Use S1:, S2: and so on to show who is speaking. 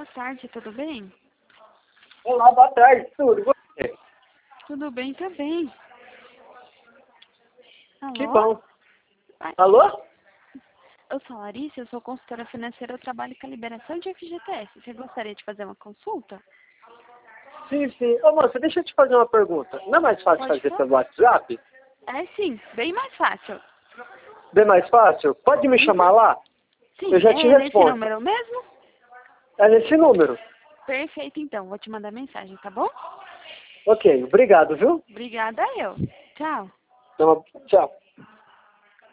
S1: boa tarde, tudo bem?
S2: Olá, boa tarde, tudo bem?
S1: Tudo bem também. Alô?
S2: Que bom.
S1: Ai,
S2: Alô?
S1: eu sou a Larissa, eu sou consultora financeira, eu trabalho com a liberação de FGTS. Você gostaria de fazer uma consulta?
S2: Sim, sim. Ô, moça, deixa eu te fazer uma pergunta. Não é mais fácil
S1: Pode
S2: fazer
S1: falar.
S2: pelo WhatsApp?
S1: É sim, bem mais fácil.
S2: Bem mais fácil? Pode me chamar lá?
S1: Sim,
S2: Eu já te
S1: é nesse
S2: respondo.
S1: número mesmo?
S2: É nesse número.
S1: Perfeito, então. Vou te mandar mensagem, tá bom?
S2: Ok, obrigado, viu?
S1: Obrigada eu. Tchau.
S2: Então, tchau.